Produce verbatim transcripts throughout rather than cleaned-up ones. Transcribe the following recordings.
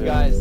guys.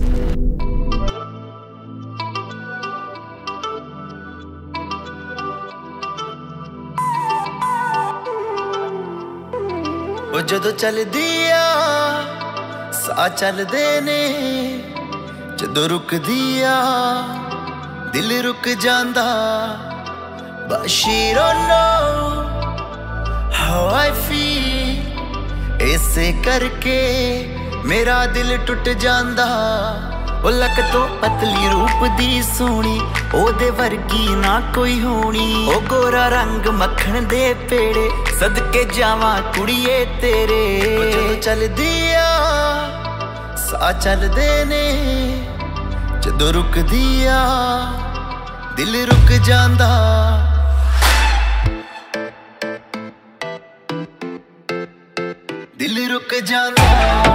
ਉਹ ਜਦੋਂ ਚੱਲਦੀ ਆ ਸਾਹ ਚੱਲਦੇ ਨੇ ਜਦੋਂ ਰੁਕਦੀ ਆ ਦਿਲ ਰੁਕ ਜਾਂਦਾ but she don't know how I feel ਇਸੇ ਕਰਕੇ ਮੇਰਾ ਦਿਲ ਟੁੱਟ ਜਾਂਦਾ ਉਹ ਲੱਕ ਤੋਂ ਪਤਲੀ ਰੂਪ ਦੀ ਸੋਹਣੀ ਉਹਦੇ ਵਰਗੀ ਨਾ ਕੋਈ ਹੋਣੀ ਉਹ ਗੋਰਾ ਰੰਗ ਮੱਖਣ ਦੇ ਪੇੜੇ ਸਦਕੇ ਜਾਵਾਂ ਕੁੜੀਏ ਤੇਰੇ ਜਦੋਂ ਚੱਲਦੀ ਆ ਸਾਹ ਚੱਲਦੇ ਨੇ ਜਦੋਂ ਰੁਕਦੀ ਆ ਦਿਲ ਰੁਕ ਜਾਂਦਾ ਦਿਲ ਰੁਕ ਜਾਂਦਾ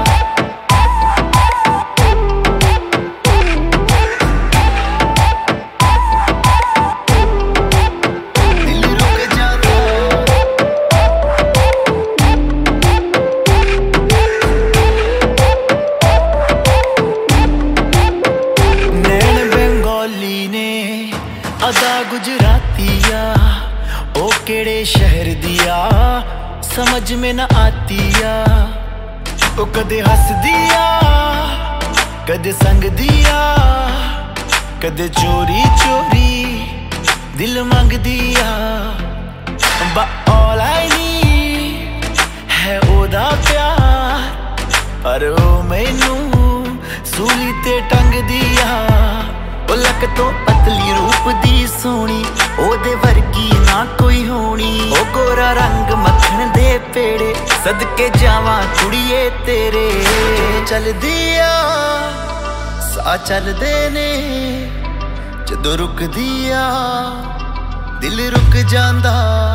अदा गुजरातिया ओ केड़े शहर दिया समझ में न आती या ओ कदे हस दिया कदे संग दिया कदे चोरी चोरी दिल मंग दिया But all I need है ओदा प्यार पर ओ मैनू सूली ते टंग दिया ਉਹ ਲੱਕ ਤੋਂ ਪਤਲੀ ਰੂਪ ਦੀ ਸੋਹਣੀ ਉਹਦੇ ਵਰਗੀ ਨਾ ਕੋਈ ਹੋਣੀ ਉਹ ਗੋਰਾ ਰੰਗ ਮੱਖਣ ਦੇ ਪੇੜੇ ਸਦਕੇ ਜਾਵਾਂ ਕੁੜੀਏ ਤੇਰੇ ਚੱਲਦੀ ਆ ਸਾਹ ਚੱਲਦੇ ਨੇ ਜਦੋਂ ਰੁਕਦੀ ਆ ਦਿਲ ਰੁਕ ਜਾਂਦਾ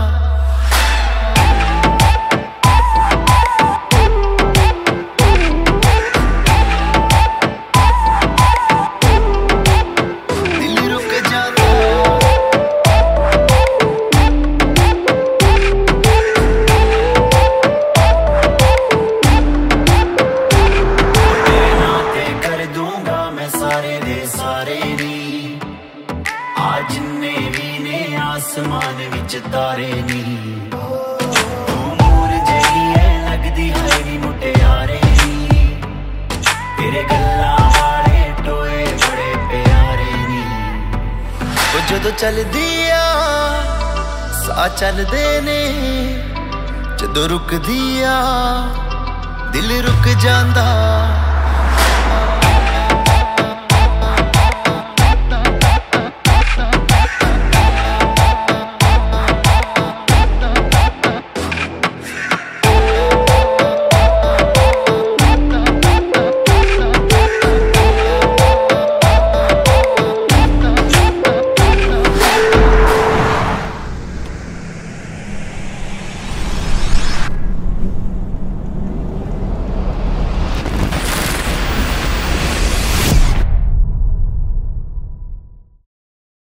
आसमान विच तारे नी तू मूर जही है लगदी है नी मुटियारे नी तेरे गल्लां वाले टोए बड़े प्यारे नी ओ जदों चलदी आ साह चलदे ने जदों रुकदी आ दिल रुक जांदा।